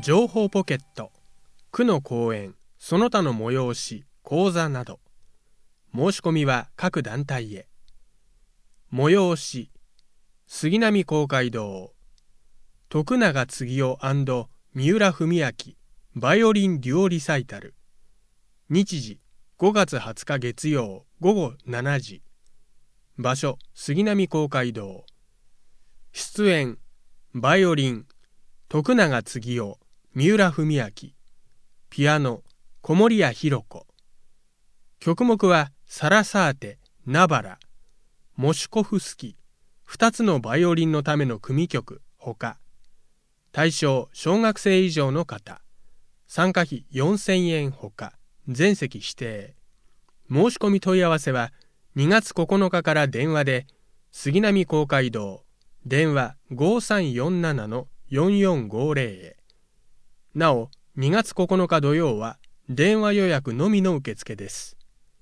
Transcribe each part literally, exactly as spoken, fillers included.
情報ポケット、区の講演、その他の催し、講座など。申し込みは各団体へ。催し、杉並公会堂、徳永次夫&三浦文明、バイオリンデュオリサイタル。日時、ごがつはつか月曜、ごごしちじ。場所、杉並公会堂。出演、バイオリン、徳永次夫、三浦文明。ピアノ、小森屋弘子。曲目はサラサーテ、ナバラ、モシュコフスキ、二つのバイオリンのための組曲ほか。対象、小学生以上の方。参加費よんせんえんほか。全席指定。申し込み問い合わせはにがつここのかから電話で、杉並公会堂、電話 ごさんよんななのよんよんごぜろ へ。なお、にがつここのか土曜は電話予約のみの受付です。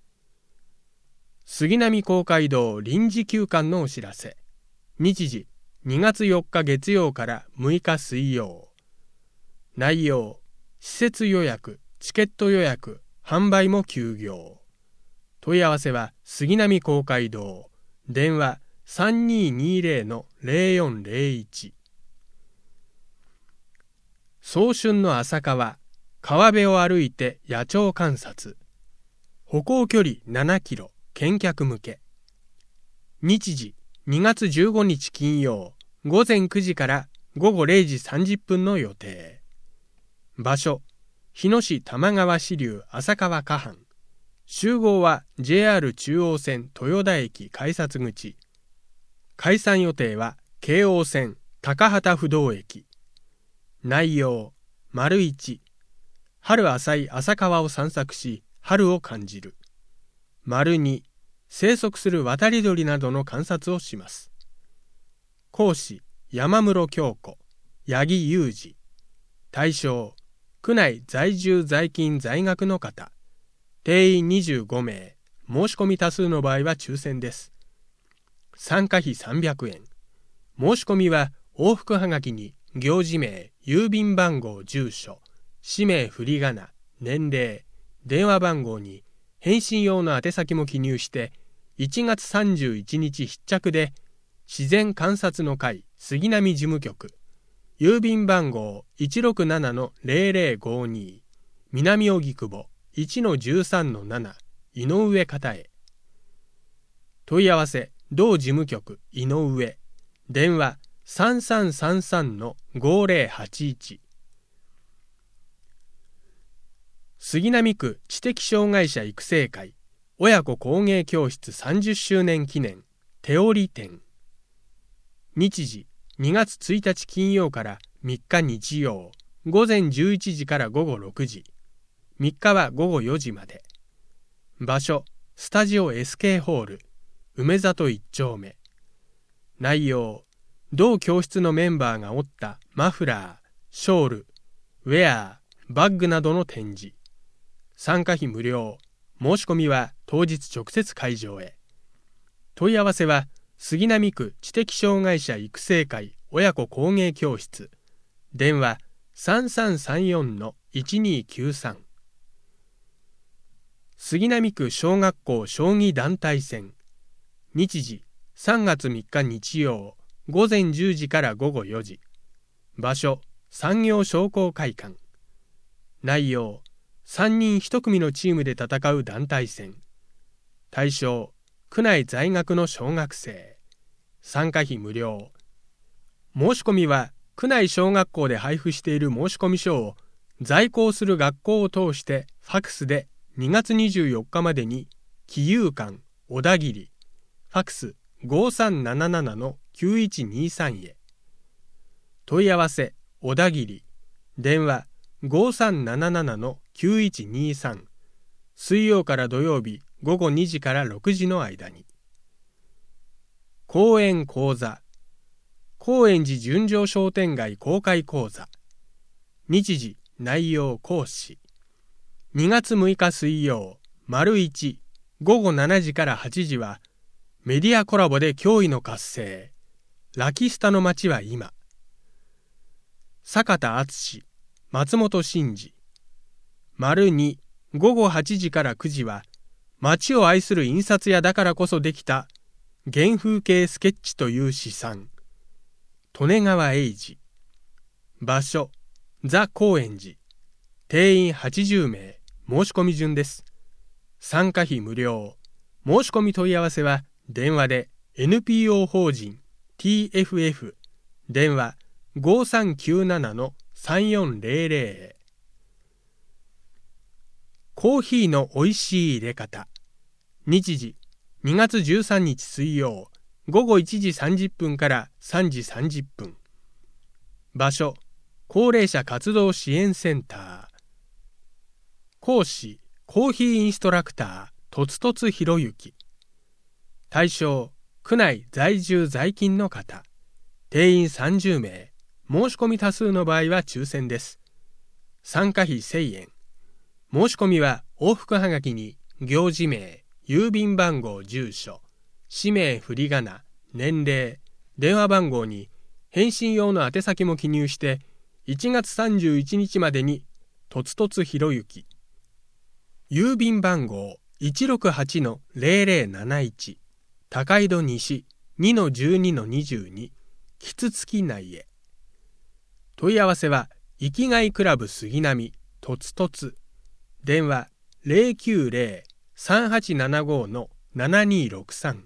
杉並公会堂臨時休館のお知らせ。日時、にがつよっか月曜からむいか水曜。内容、施設予約、チケット予約、販売も休業。問い合わせは杉並公会堂、電話 さんにーにーぜろのぜろよんぜろいち。早春の朝川、川辺を歩いて野鳥観察。歩行距離ななキロ、見客向け。日時、にがつじゅうごにち金曜、ごぜんくじからごごれいじさんじゅっぷんの予定。場所、日野市玉川支流浅川河畔。集合は ジェイアール 中央線豊田駅改札口。解散予定は京王線高幡不動駅。内容、丸いち、春浅い浅川を散策し、春を感じる。丸に、生息する渡り鳥などの観察をします。講師、山室京子、八木裕二。対象、区内在住在勤在学の方。定員にじゅうごめい、申し込み多数の場合は抽選です。参加費さんびゃくえん。申し込みは往復はがきに行事名、郵便番号、住所、氏名、振り仮名、年齢、電話番号に返信用の宛先も記入していちがつさんじゅういちにち必着で自然観察の会杉並事務局、郵便番号 いちろくななのぜろぜろごに、南荻窪 いちのじゅうさんのなな 井上方へ。問い合わせ、同事務局井上、電話 さんさんさんさんのごぜろはちいち。杉並区知的障害者育成会親子工芸教室さんじゅっしゅうねん記念手織展。日時、にがつついたち金曜からみっか日曜、ごぜんじゅういちじからごごろくじ。みっかはごごよじまで。場所、スタジオ エスケー ホール、梅里いっちょうめ。内容、同教室のメンバーが織ったマフラー、ショール、ウェア、バッグなどの展示。参加費無料。申し込みは当日直接会場へ。問い合わせは杉並区知的障害者育成会親子工芸教室、電話 さんさんさんよんのいちにきゅうさん。杉並区小学校将棋団体戦。日時、さんがつみっか日曜、ごぜんじゅうじからごごよじ。場所、産業商工会館。内容、さんにんいち組のチームで戦う団体戦。対象、区内在学の小学生。参加費無料。申し込みは区内小学校で配布している申込書を在校する学校を通してファクスでにがつにじゅうよっかまでに紀遊館小田切、ファクス ごさんななななのきゅういちにさん へ。問い合わせ、小田切、電話 ごさんなななのきゅういちにさん。水曜から土曜日ごごにじからろくじの間に。講演講座、高円寺純情商店街公開講座。日時、内容、講師。にがつむいか水曜、丸いち、ごごしちじからはちじは、メディアコラボで驚異の活性。ラキスタの街は今。坂田敦、 松本真治。丸に、午後はちじからくじは、街を愛する印刷屋だからこそできた原風景スケッチという試算。利根川英二。場所、ザ・高円寺。定員はちじゅうめい。申し込み順です。参加費無料。申し込み問い合わせは電話で エヌピーオー 法人 ティーエフエフ 電話 ごさんきゅうななのさんよんゼロゼロ へ。コーヒーの美味しい入れ方。日時にがつじゅうさんにち水曜午後いちじさんじゅっぷんからさんじさんじゅっぷん。場所、高齢者活動支援センター。講師、コーヒーインストラクター、とつとつひろゆき。対象、区内在住在勤の方。定員さんじゅうめい。申し込み多数の場合は抽選です。参加費せんえん。申し込みは往復はがきに行事名、郵便番号、住所、氏名、振り仮名、年齢、電話番号に返信用の宛先も記入していちがつさんじゅういちにちまでにとつとつひろゆき。郵便番号 いちろくはちのゼロゼロなないち 高井戸西 にのじゅうにのにじゅうに キツツキ内へ。問い合わせは生きがいクラブ杉並とつとつ。電話 ゼロきゅうゼロ さんはちななご のななにろくさん。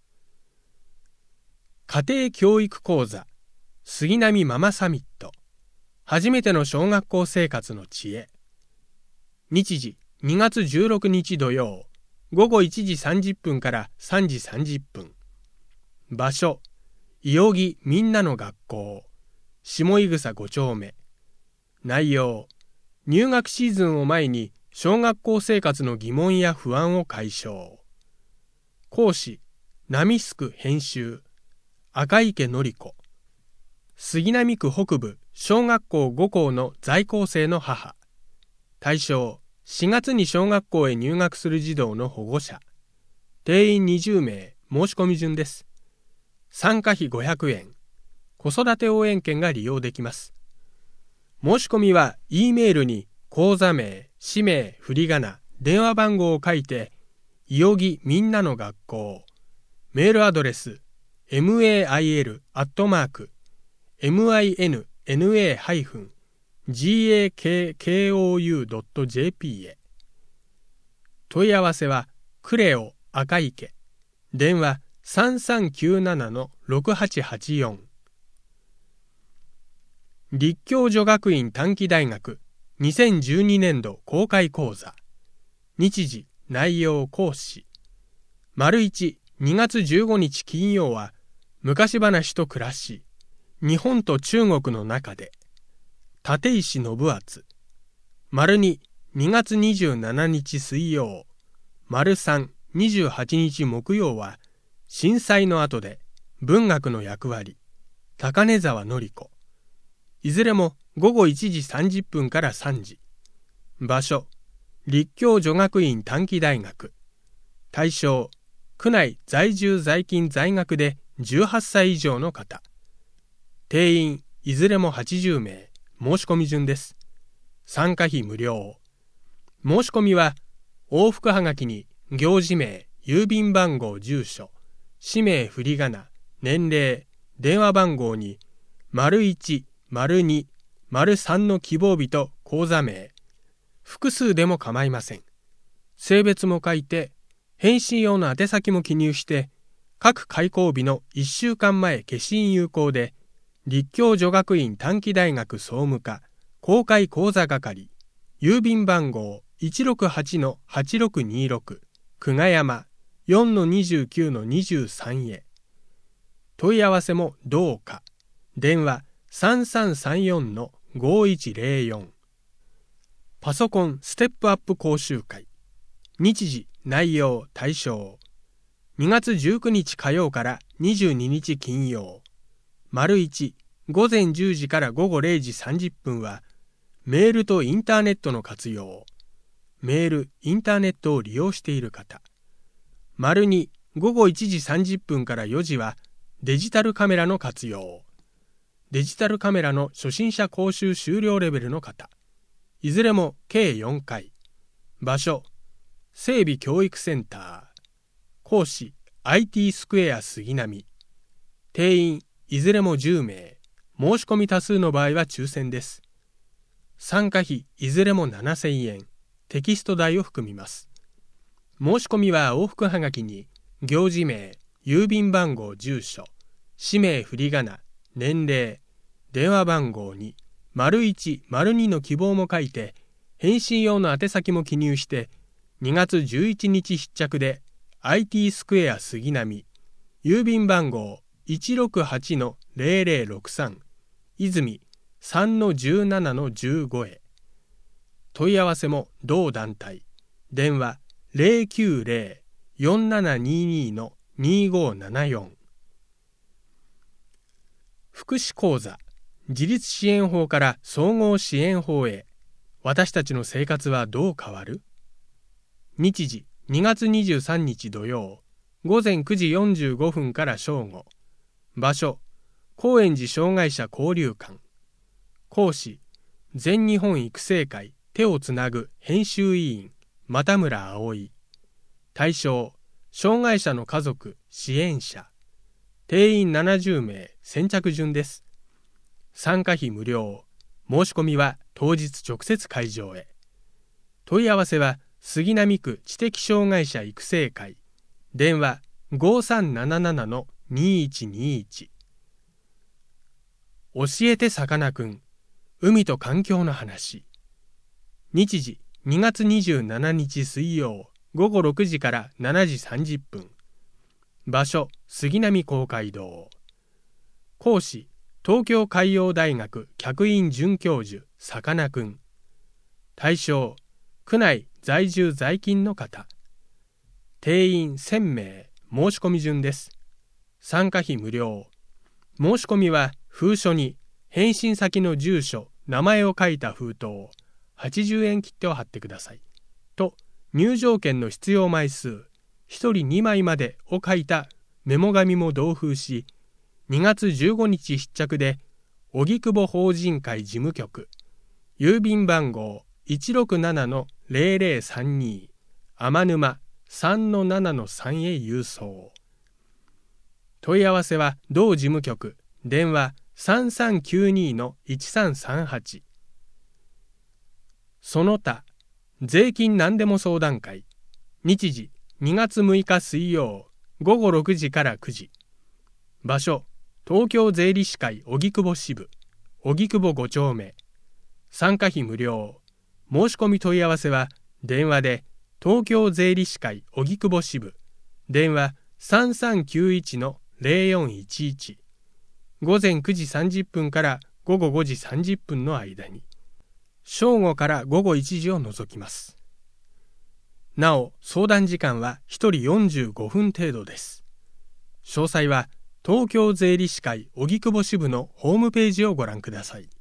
家庭教育講座杉並ママサミット。初めての小学校生活の知恵。日時にがつじゅうろくにち土曜午後いちじさんじゅっぷんからさんじさんじゅっぷん。場所、いよぎみんなの学校下井草ごちょうめ。内容、入学シーズンを前に小学校生活の疑問や不安を解消。講師、ナミスク編集赤池典子。杉並区北部小学校ごこうの在校生の母。対象、しがつに小学校へ入学する児童の保護者。定員にじゅうめい。申し込み順です。参加費ごひゃくえん。子育て応援券が利用できます。申し込みは E メールに口座名、氏名、振り仮名、電話番号を書いて、いよぎみんなの学校。メールアドレス メール アットマーク ミンナ ガク ドット ジェーピー へ。問い合わせはクレオ赤池。電話さんさんきゅうななのろくはちはちよん。立教女学院短期大学にせんじゅうにねんど公開講座。日時、内容、講師。丸いち、にがつじゅうごにち金曜は昔話と暮らし、日本と中国の中で。立石信厚。丸に、にがつにじゅうしちにち水曜。丸さん、にじゅうはちにち木曜は震災の後で文学の役割。高根沢典子。いずれもごごいちじさんじゅっぷんからさんじ。場所、立教女学院短期大学。対象、区内在住在勤在学でじゅうはっさい以上の方。定員いずれもはちじゅうめい。申し込み順です。参加費無料。申し込みは往復はがきに行事名、郵便番号、住所、氏名、振り仮名、年齢、電話番号に丸いち、丸に、丸さんの希望日と口座名、複数でも構いません。性別も書いて、返信用の宛先も記入して、各開校日のいっしゅうかんまえ消印有効で、立教女学院短期大学総務課公開講座係、郵便番号 いちろくはちのはちろくにろく 久我山 よんのにじゅうきゅうのにじゅうさん へ。問い合わせもどうか。電話さんさんさんよんのごいちゼロよん。パソコンステップアップ講習会。日時、内容、対象。にがつじゅうくにち火曜からにじゅうににち金曜。丸いち、ごぜんじゅうじからごごれいじさんじゅっぷんは、メールとインターネットの活用。メール、インターネットを利用している方。丸に、ごごいちじさんじゅっぷんからよじは、デジタルカメラの活用。デジタルカメラの初心者講習終了レベルの方。 いずれも計よんかい。場所、整備教育センター。講師、アイティー スクエア杉並。定員、いずれもじゅうめい。申し込み多数の場合は抽選です。参加費、いずれもななせんえん。テキスト代を含みます。申し込みは往復はがきに、行事名、郵便番号、住所、氏名振り仮名、年齢、電話番号に、丸いち、丸にの希望も書いて、返信用の宛先も記入して、にがつじゅういちにち必着で、アイティー スクエア杉並、郵便番号 いちろくはちのゼロゼロろくさん、泉 さんのじゅうななのじゅうご へ。問い合わせも同団体。電話ゼロきゅうゼロ よんななににのにごななよん。福祉講座、自立支援法から総合支援法へ。私たちの生活はどう変わる？日時にがつにじゅうさんにち土曜、ごぜんくじよんじゅうごふんから正午。場所、高円寺障害者交流館。講師、全日本育成会手をつなぐ編集委員、又村葵。対象、障害者の家族、支援者。定員ななじゅうめい、先着順です。参加費無料。申し込みは当日直接会場へ。問い合わせは杉並区知的障害者育成会。電話ごさんなななのにいちにいち。教えてさかなクン、海と環境の話。日時にがつにじゅうしちにち水曜、ごごろくじからしちじさんじゅっぷん。場所、杉並公会堂。講師、東京海洋大学客員准教授、さかなクン。対象、区内在住在勤の方。定員せんめい、申し込み順です。参加費無料。申し込みは封書に返信先の住所、名前を書いた封筒をはちじゅうえん切手を貼ってください。と、入場券の必要枚数、ひとりにまいまでを書いたメモ紙も同封し、にがつじゅうごにち必着で、荻窪法人会事務局、郵便番号 いちろくななのゼロゼロさんに、天沼 さんのななのさん へ郵送。問い合わせは同事務局、電話さんさんきゅうにのいちさんさんはち。その他、税金何でも相談会。日時にがつむいか水曜、ごごろくじからくじ。場所、東京税理士会荻窪支部、荻窪ごちょうめ。参加費無料。申し込み問い合わせは電話で東京税理士会荻窪支部、電話さんさんきゅういちのゼロよんいちいち。ごぜんくじさんじゅっぷんからごごごじさんじゅっぷんの間に。正午からごごいちじを除きます。なお、相談時間はひとりよんじゅうごふん程度です。詳細は東京税理士会荻窪支部のホームページをご覧ください。